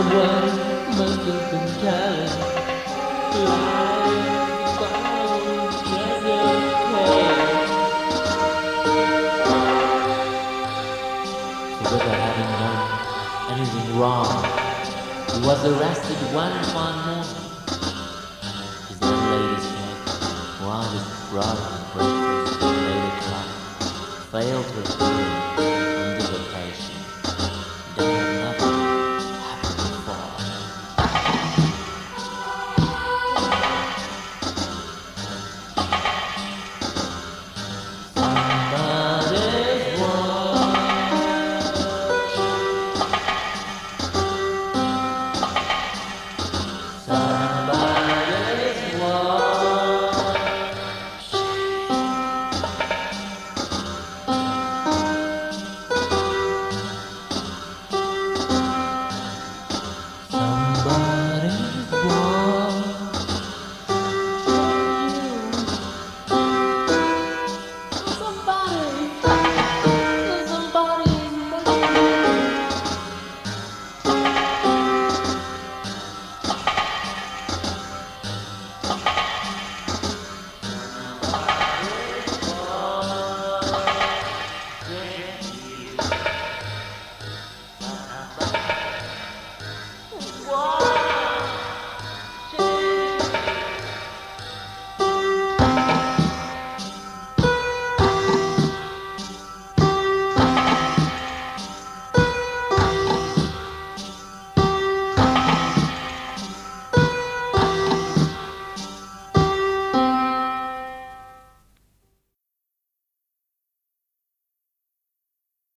Someone must have been careless. Life found treasure care. So without having done anything wrong, he was arrested one fine morning. His landlady's head, while his brother and breakfast at 8 o'clock, failed to appear.